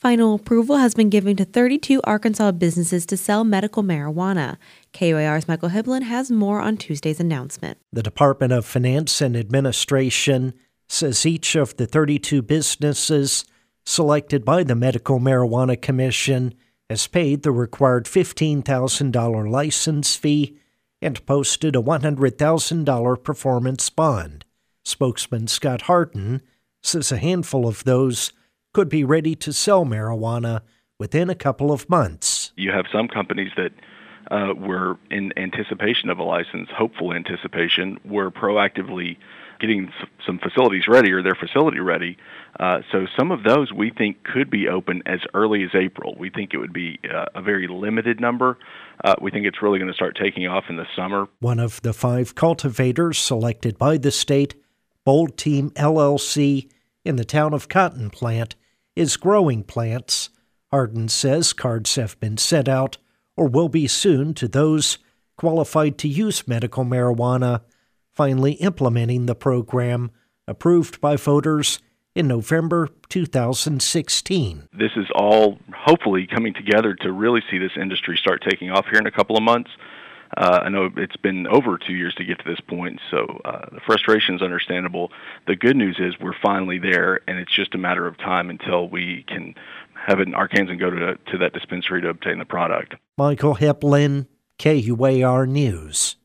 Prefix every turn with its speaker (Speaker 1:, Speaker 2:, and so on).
Speaker 1: Final approval has been given to 32 Arkansas businesses to sell medical marijuana. KUAR's Michael Hiblin has more on Tuesday's announcement.
Speaker 2: The Department of Finance and Administration says each of the 32 businesses selected by the Medical Marijuana Commission has paid the required $15,000 license fee and posted a $100,000 performance bond. Spokesman Scott Harden says a handful of those could be ready to sell marijuana within a couple of months.
Speaker 3: You have some companies that were in anticipation of a license, hopeful anticipation, were proactively getting some facilities ready or their facility ready. So some of those we think could be open as early as April. We think it would be a very limited number. We think it's really going to start taking off in the summer.
Speaker 2: One of the 5 cultivators selected by the state, Bold Team LLC, in the town of Cotton Plant, is growing plants. Harden says cards have been sent out or will be soon to those qualified to use medical marijuana, finally implementing the program approved by voters in November 2016.
Speaker 3: This is all hopefully coming together to really see this industry start taking off here in a couple of months. I know it's been over 2 years to get to this point, so the frustration is understandable. The good news is we're finally there, and it's just a matter of time until we can have it in Arkansas and go to that dispensary to obtain the product.
Speaker 2: Michael Hiblin, KUAR News.